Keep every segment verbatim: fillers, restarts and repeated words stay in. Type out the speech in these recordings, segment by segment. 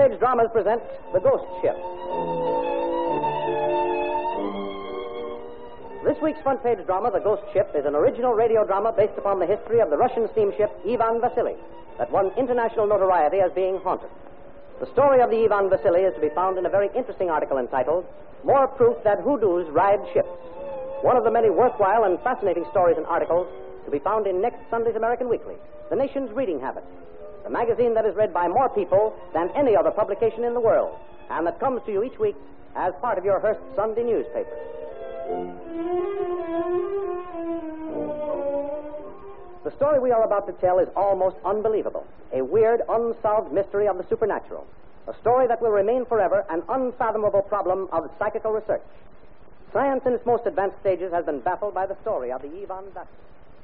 Page Dramas present The Ghost Ship. This week's front page drama, The Ghost Ship, is an original radio drama based upon the history of the Russian steamship Ivan Vasily that won international notoriety as being haunted. The story of the Ivan Vasily is to be found in a very interesting article entitled More Proof That Hoodoos Ride Ships, one of the many worthwhile and fascinating stories and articles to be found in next Sunday's American Weekly, the nation's reading habit, the magazine that is read by more people than any other publication in the world, and that comes to you each week as part of your Hearst Sunday newspaper. The story we are about to tell is almost unbelievable, a weird, unsolved mystery of the supernatural, a story that will remain forever an unfathomable problem of psychical research. Science in its most advanced stages has been baffled by the story of the Ivan Vasily.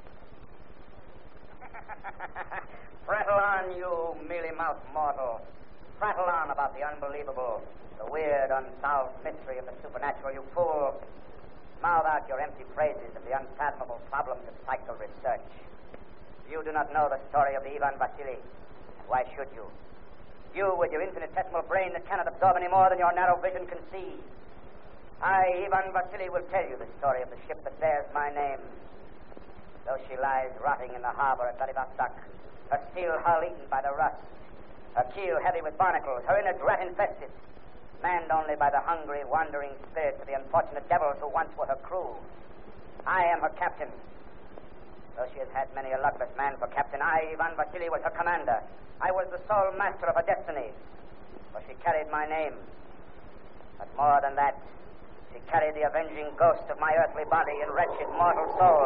Prattle on, you mealy-mouthed mortal. Prattle on about the unbelievable, the weird, unsolved mystery of the supernatural, you fool. Mouth out your empty phrases of the unfathomable problems of psychical research. You do not know the story of the Ivan Vasily. And why should you? You, with your infinitesimal brain that cannot absorb any more than your narrow vision can see. I, Ivan Vasily, will tell you the story of the ship that bears my name. Though she lies rotting in the harbor at Vladivostok, her steel hull eaten by the rust, her keel heavy with barnacles, her innards rat-infested, manned only by the hungry, wandering spirits of the unfortunate devils who once were her crew. I am her captain. Though she has had many a luckless man for captain, I, Ivan Vasily, was her commander. I was the sole master of her destiny, for she carried my name. But more than that, she carried the avenging ghost of my earthly body and wretched mortal soul.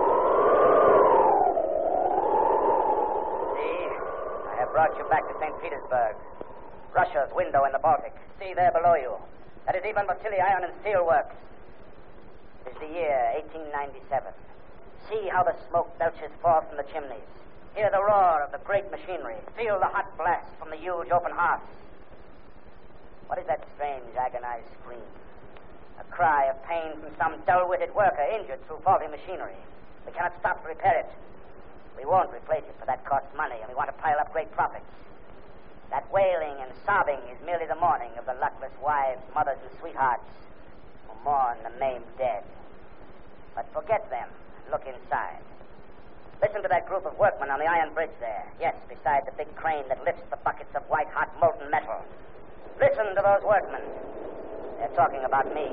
See, I have brought you back to Saint Petersburg, Russia's window in the Baltic. See there below you. That is Ivan Vasily Iron and Steel Works. It is the year eighteen ninety-seven. See how the smoke belches forth from the chimneys. Hear the roar of the great machinery. Feel the hot blast from the huge open hearths. What is that strange, agonized scream? A cry of pain from some dull-witted worker injured through faulty machinery. We cannot stop to repair it. We won't replace it, for that costs money, and we want to pile up great profits. That wailing and sobbing is merely the mourning of the luckless wives, mothers, and sweethearts who mourn the maimed dead. But forget them. Look inside. Listen to that group of workmen on the iron bridge there. Yes, beside the big crane that lifts the buckets of white-hot molten metal. Listen to those workmen. They're talking about me.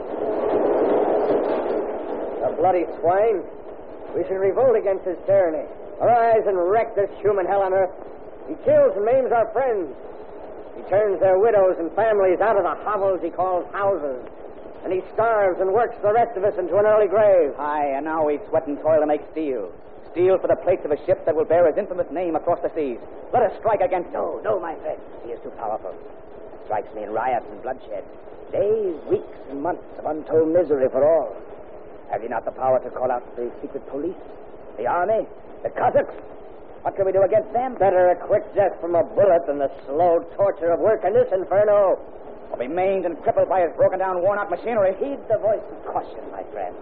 The bloody swine. We should revolt against his tyranny. Arise and wreck this human hell on earth. He kills and maims our friends. He turns their widows and families out of the hovels he calls houses. And he starves and works the rest of us into an early grave. Aye, and now we sweat and toil to make steel. Steel for the plates of a ship that will bear his infamous name across the seas. Let us strike against... No, no, my friend. He is too powerful. Strikes me in riots and bloodshed. Days, weeks, and months of untold misery for all. Have you not the power to call out the secret police? The army? The Cossacks? What can we do against them? Better a quick death from a bullet than the slow torture of work in this inferno. Or be maimed and crippled by his broken-down, worn-out machinery. Heed the voice of caution, my friend.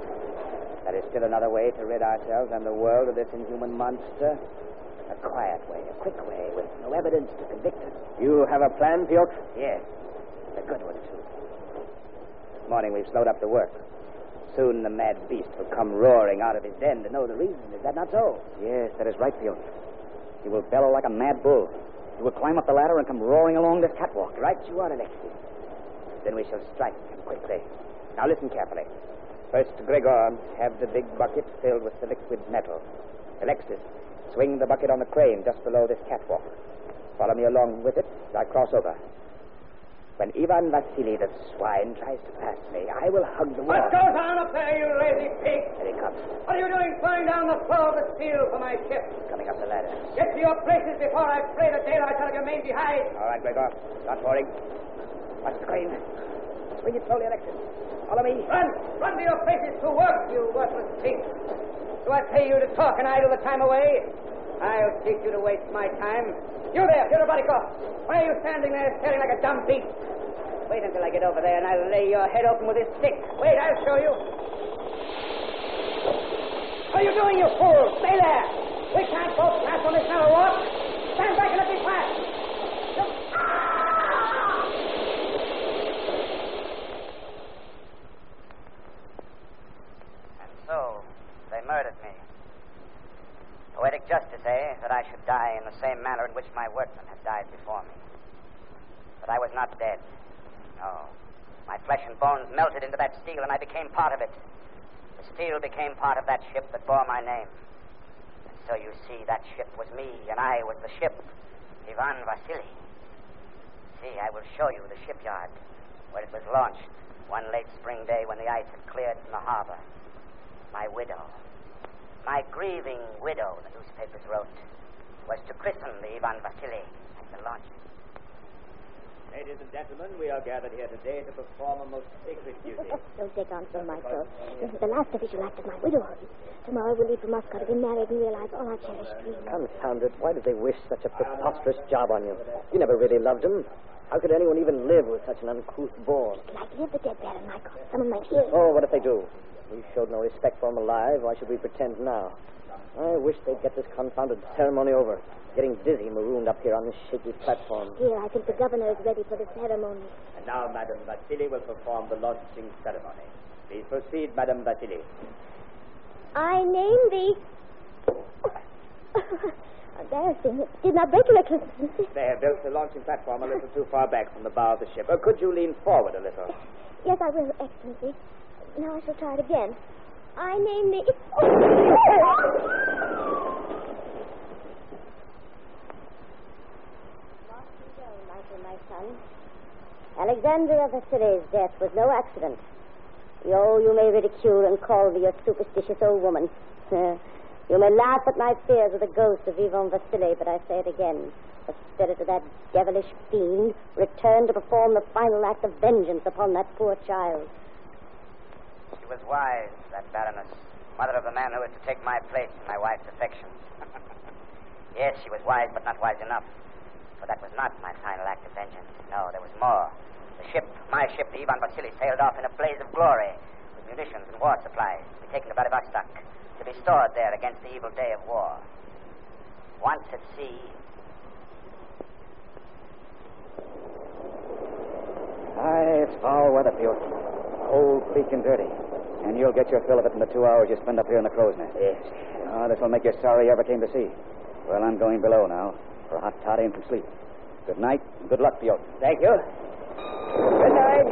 There is still another way to rid ourselves and the world of this inhuman monster. A quiet way, a quick way, with no evidence to convict us. You have a plan, Piotr? Yes. A good one, too. This morning we've slowed up the work. Soon the mad beast will come roaring out of his den to know the reason. Is that not so? Yes, that is right, Piotr. He will bellow like a mad bull. He will climb up the ladder and come roaring along this catwalk. Right you are, Alexis. Then we shall strike him quickly. Now listen carefully. First, Gregor, have the big bucket filled with the liquid metal. Alexis, swing the bucket on the crane just below this catwalk. Follow me along with it as I cross over. When Ivan Vasily, the swine, tries to pass me, I will hug the wall. What goes on up there, you lazy pig? There he comes. What are you doing flying down the floor of the steel for my ship? Coming up the ladder. Get to your places before I spray the daylight out of your main behind. All right, Gregor. Start pouring. Watch the crane. Swing it slowly, Alexis. Follow me. Run! Run to your places to work, you worthless pig. Do I pay you to talk and idle the time away? I'll teach you to waste my time. You there, Pyrobotico. Why are you standing there staring like a dumb beast? Wait until I get over there and I'll lay your head open with this stick. Wait, I'll show you. What are you doing, you fool? Stay there. We can't both pass on this narrow walk. Stand back and let me pass. Ah! just to say that I should die in the same manner in which my workmen had died before me. But I was not dead. No. My flesh and bones melted into that steel, and I became part of it. The steel became part of that ship that bore my name. And so you see, that ship was me, and I was the ship, Ivan Vasily. See, I will show you the shipyard where it was launched one late spring day when the ice had cleared from the harbor. My widow, my grieving widow, the newspapers wrote, was to christen the Ivan Vasily at the launch. Ladies and gentlemen, we are gathered here today to perform a most sacred duty. Don't take on so, Michael. This is the last official act of my widowhood. Tomorrow we'll leave for Moscow to be married and realize all our cherished dreams. Confound it. Why did they wish such a preposterous job on you? You never really loved him. How could anyone even live with such an uncouth bore? The idea of the dead Baron, Michael. Someone might hear. Oh, what if they do? We showed no respect for him alive. Why should we pretend now? I wish they'd get this confounded ceremony over. Getting dizzy marooned up here on this shaky platform. Here, I think the governor is ready for the ceremony. And now, Madame Vasily will perform the launching ceremony. Please proceed, Madame Vasily. I name thee... Embarrassing. Did not break your excellency. They have built the launching platform a little too far back from the bow of the ship. Or could you lean forward a little? Yes, I will, excellency. Now I shall try it again. I name thee... My son. Alexandria Vasily's death was no accident. Oh, you may ridicule and call me a superstitious old woman. You may laugh at my fears of the ghost of Ivan Vasily, but I say it again. The spirit of that devilish fiend returned to perform the final act of vengeance upon that poor child. She was wise, that Baroness, mother of the man who was to take my place in my wife's affections. Yes, she was wise, but not wise enough. For that was not my final act of vengeance. No, there was more. The ship, my ship, the Ivan Vasily, sailed off in a blaze of glory with munitions and war supplies to be taken to Vladivostok, to be stored there against the evil day of war. Once at sea... Aye, it's foul weather, Piotr. Cold, bleak, and dirty. And you'll get your fill of it in the two hours you spend up here in the crow's nest. Yes. Oh, this will make you sorry you ever came to sea. Well, I'm going below now for a hot toddy and some sleep. Good night, and good luck, Piotr. Thank you. Good night.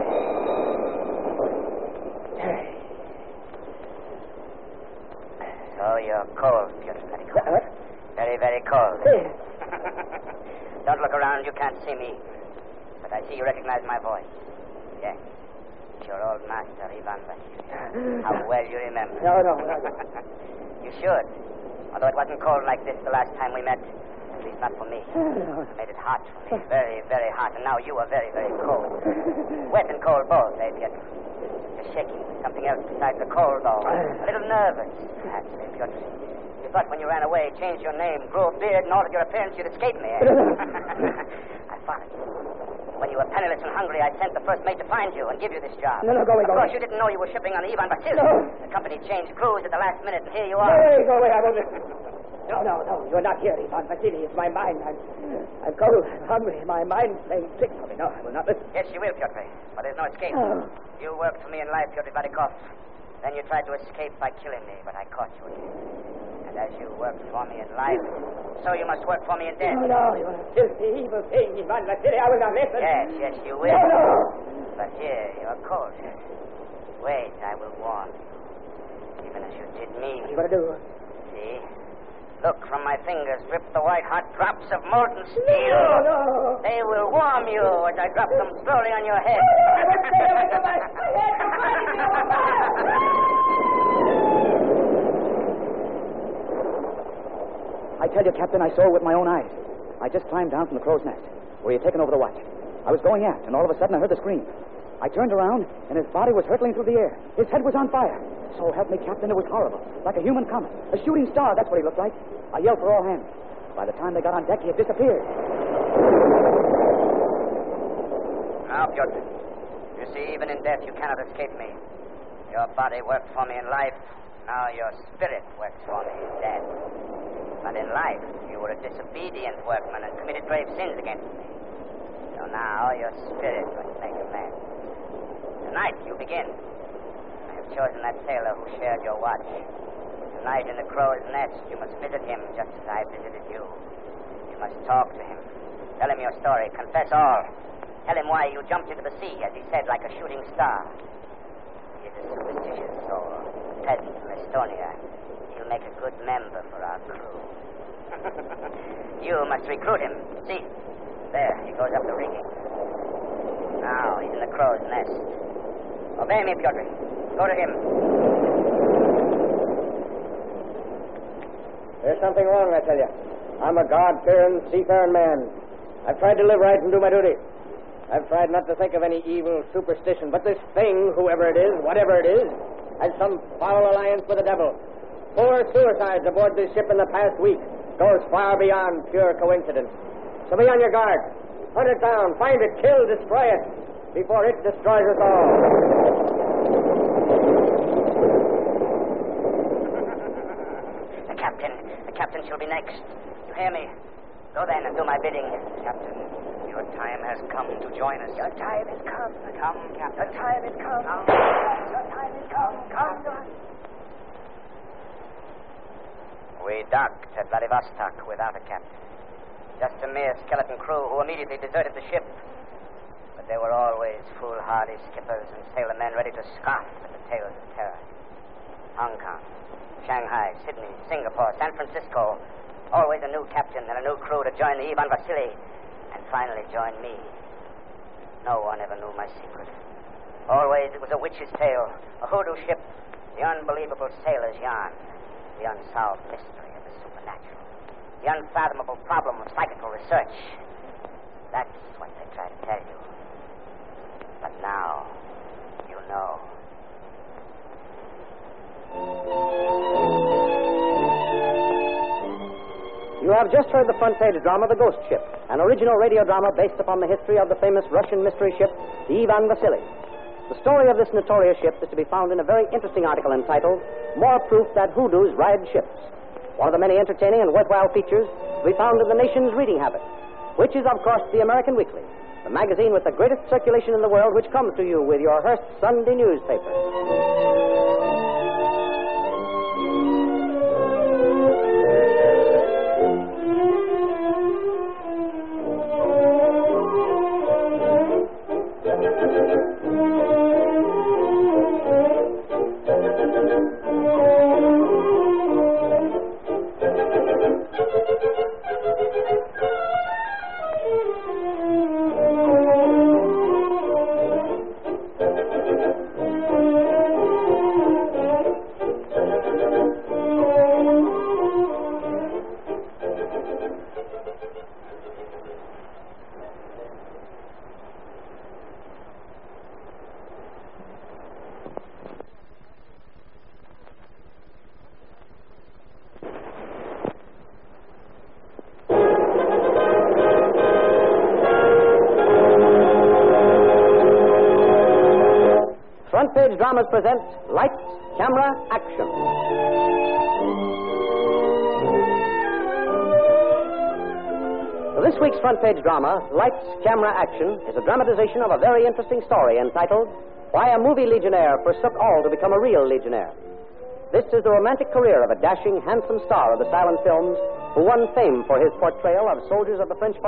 So you're cold, Piotr Petticoat. What? Very, very cold. Don't look around. You can't see me. But I see you recognize my voice. Yes. It's your old master, Ivan Vasily. How well you remember. No, no, no. no. You should. Although it wasn't cold like this the last time we met. At least not for me. No. It made it hot for me. Very, very hot. And now you are very, very cold. Wet and cold both, eh, Piotr? You're shaking. Something else besides the cold, though. A little nervous. Perhaps, eh, Piotr? You thought when you ran away, changed your name, grew a beard, and altered your appearance, you'd escape me, eh? I followed you. When you were penniless and hungry, I sent the first mate to find you and give you this job. No, no, go away, Of go course, away. you didn't know you were shipping on the Ivan Vasily. No. The company changed crews at the last minute, and here you No, are. wait, go away. I won't. No, no, no. You're not here, Ivan Vasily. It's my mind. I'm, I'm cold. I'm hungry. My mind's playing tricks on me. No, I will not listen. Yes, you will, Piotr. But there's no escape. Oh. You worked for me in life, Piotr Vadikov. Then you tried to escape by killing me, but I caught you again. And as you worked for me in life, so you must work for me in death. No, no. You're a filthy, evil thing, Ivan Vasily. I will not listen. Yes, yes, you will. No, no. But here, you're cold. Wait, I will warm you. Even as you did me. What are you going to do? See? Look, from my fingers drip the white hot drops of molten steel. No, no. They will warm you as I drop them slowly on your head. I will stay away from my head. I tell you, Captain, I saw it with my own eyes. I just climbed down from the crow's nest, where you'd taken over the watch. I was going aft, and all of a sudden I heard the scream. I turned around, and his body was hurtling through the air. His head was on fire. So help me, Captain, it was horrible. Like a human comet. A shooting star, that's what he looked like. I yelled for all hands. By the time they got on deck, he had disappeared. Now, Piotr, you see, even in death, you cannot escape me. Your body worked for me in life. Now your spirit works for me in death. But in life, you were a disobedient workman and committed grave sins against me. So now your spirit must make amends. Tonight, you begin. I have chosen that sailor who shared your watch. To Tonight in the crow's nest, you must visit him just as I visited you. You must talk to him. Tell him your story. Confess all. Tell him why you jumped into the sea, as he said, like a shooting star. He is a superstitious soul, peasant from Estonia. He'll make a good member for our crew. You must recruit him. See? There, he goes up the rigging. Now, he's in the crow's nest. Obey me, Pyotr. Go to him. There's something wrong, I tell you. I'm a God-fearing, seafaring man. I've tried to live right and do my duty. I've tried not to think of any evil superstition, but this thing, whoever it is, whatever it is, has some foul alliance with the devil. Four suicides aboard this ship in the past week goes far beyond pure coincidence. So be on your guard. Hunt it down, find it, kill, destroy it, before it destroys us all. The captain, the captain shall be next. You hear me? Go then and do my bidding. Captain, your time has come to join us. Your time has come. Come, Captain. Your time has come. Come. Your time has come. Come. We docked at Vladivostok without a captain. Just a mere skeleton crew who immediately deserted the ship. But there were always foolhardy skippers and sailor men ready to scoff at the tales of terror. Hong Kong, Shanghai, Sydney, Singapore, San Francisco. Always a new captain and a new crew to join the Ivan Vasily. And finally join me. No one ever knew my secret. Always it was a witch's tale, a hoodoo ship, the unbelievable sailor's yarn, the unsolved mystery of the supernatural, the unfathomable problem of psychical research. That's what they try to tell you. But now, you know. You have just heard the front page drama, The Ghost Ship, an original radio drama based upon the history of the famous Russian mystery ship, the Ivan Vasily. The story of this notorious ship is to be found in a very interesting article entitled, More Proof That Hoodoos Ride Ships. One of the many entertaining and worthwhile features to be found in the nation's reading habit, which is, of course, the American Weekly, the magazine with the greatest circulation in the world, which comes to you with your Hearst Sunday newspaper. Front Page Dramas present Lights, Camera, Action. This week's Front Page drama, Lights, Camera, Action, is a dramatization of a very interesting story entitled, Why a Movie Legionnaire Forsook All to Become a Real Legionnaire. This is the romantic career of a dashing, handsome star of the silent films who won fame for his portrayal of soldiers of the French